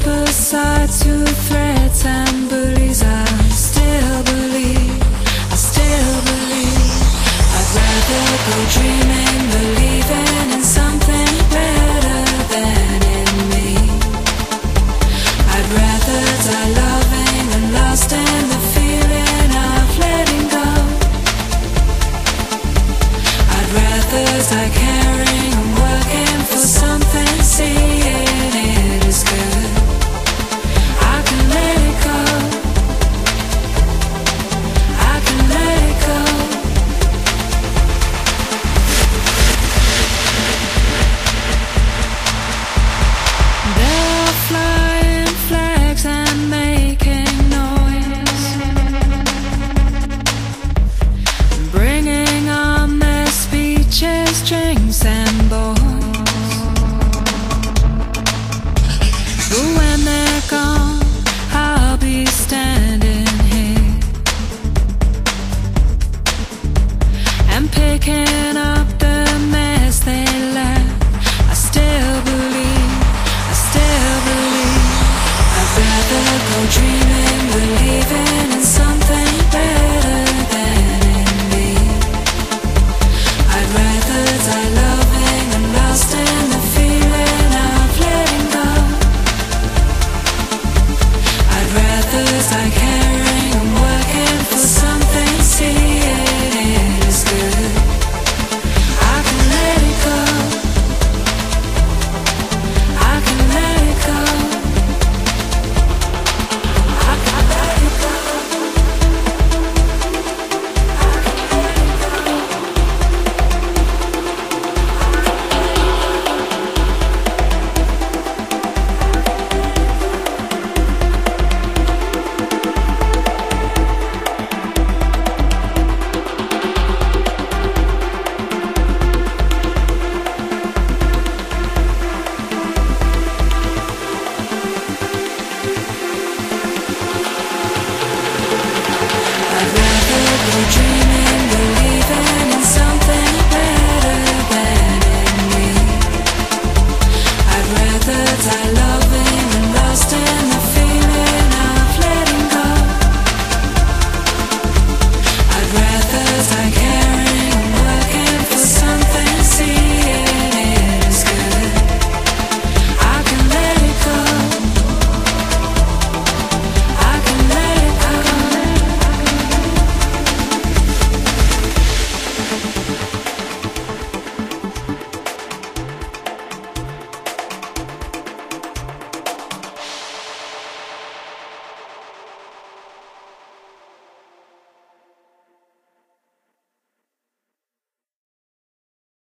aside to threats and bullies, I still believe, I still believe. I'd rather go dreaming, believing in something better than in me. I'd rather die loving than lost in the feeling of letting go. I'd rather die caring and working for something, seeing it is good. I can let it go, I can let it go. They're flying flags and making noise, bringing on their speeches, drinks and boys. But when they're gone, I'll be standing here and picking up the mess they left. I still believe, I still believe. I'd rather go dreaming, believing in something better than in me. I'd rather die loving and lost in the feeling of letting go. I'd rather die